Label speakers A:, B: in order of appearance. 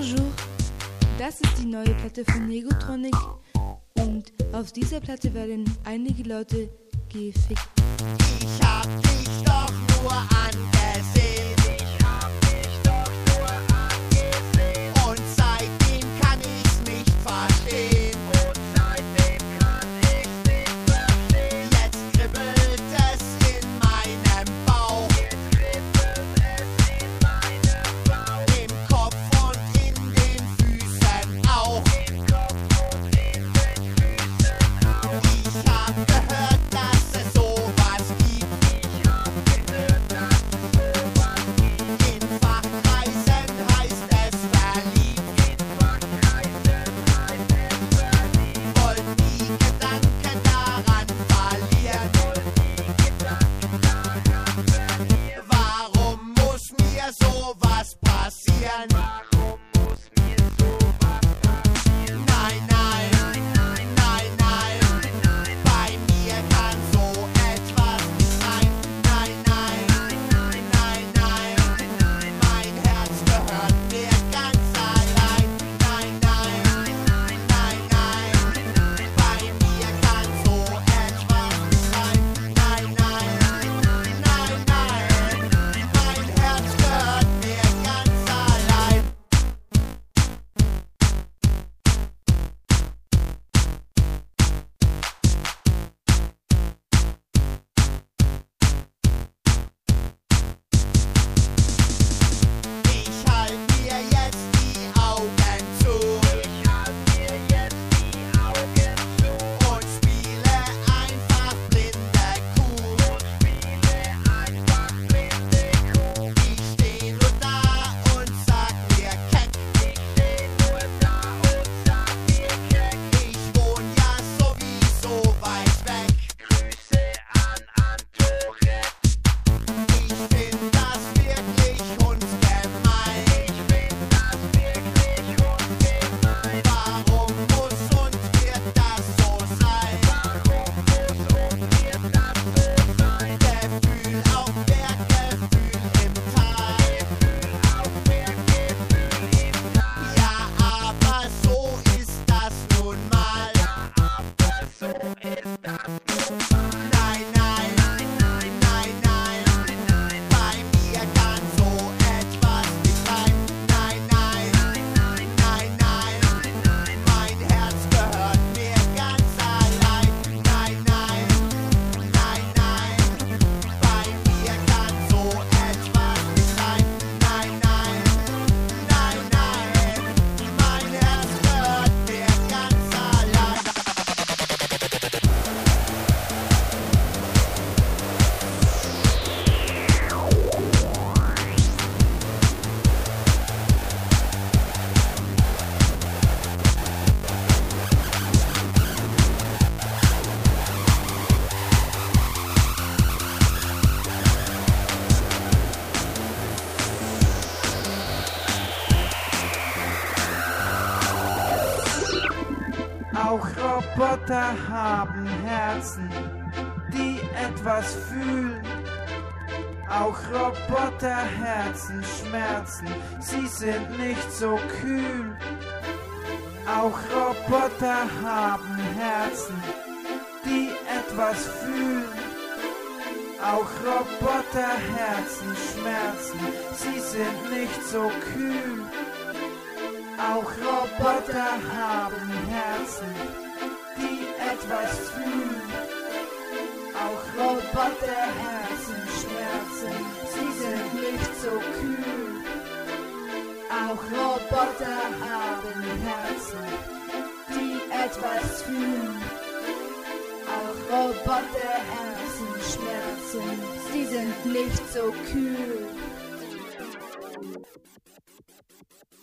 A: Bonjour, das ist die neue Platte von Negotronic und auf dieser Platte werden einige Leute gefickt.
B: Ich hab dich doch nur angesehen. Und seitdem kann ich's nicht verstehen. Jetzt kribbelt es in meinem Bauch. Im Kopf und in den Füßen auch. Ich hab gehört, dass es sowas gibt. In Fachkreisen heißt es verliebt. Wollt die Gedanken daran verlieren. Warum muss mir sowas passieren? Nein, nein, nein, nein. Bei mir kann so etwas nicht sein. Nein, nein, nein, nein. Mein Herz gehört mir ganz allein. Nein, nein, nein, nein. Bei mir kann so etwas nicht sein. Nein, nein, nein, nein. Mein Herz gehört mir ganz allein. Ich halt mir jetzt die Augen zu und spiele einfach blinde Kuh. Ich steh nur da und sag mir keck. Ich wohn ja sowieso weit weg. Ich find das wirklich hundsgemein. Warum muss und wird das so sein? Gefühl auf Berggefühl im Tal. Ja, aber so ist das nun mal. Nein, nein, nein, nein. Bei mir kann so etwas nicht sein. Nein, nein, nein, nein. Mein Herz gehört mir ganz allein. Nein, nein, nein, nein. Bei mir kann so etwas nicht sein. Nein, nein, nein, nein. Mein Herz gehört mir ganz allein.
C: Auch Roboter haben Herzen, die etwas fühlen. Auch Roboterherzen schmerzen, sie sind nicht so kühl. Auch Roboter haben Herzen, die etwas fühlen. Auch Roboterherzen schmerzen, sie sind nicht so kühl. Auch Roboter haben Herzen, die etwas fühlen. Auch Roboterherzen schmerzen, sie sind nicht so kühl. Auch Roboter haben Herzen, die etwas fühlen. Auch Roboterherzen schmerzen, sie sind nicht so kühl.